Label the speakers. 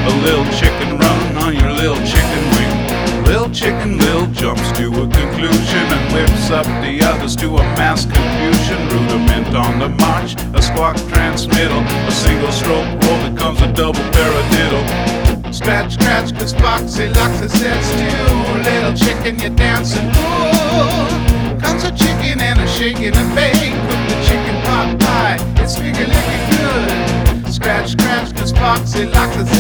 Speaker 1: A little chicken run on your little chicken wing. Little chicken, Lil jumps to a conclusion and whips up the others to a mass confusion. Rudiment on the march, a squawk transmittal. A single stroke roll becomes a double paradiddle. Scratch, scratch, cause Foxy locks it says stew. Little chicken, you're dancing, ooh. Comes a chicken and a shaking and bake. Cook the chicken pot pie, it's figure looking good. Scratch, scratch, cause Foxy locks it says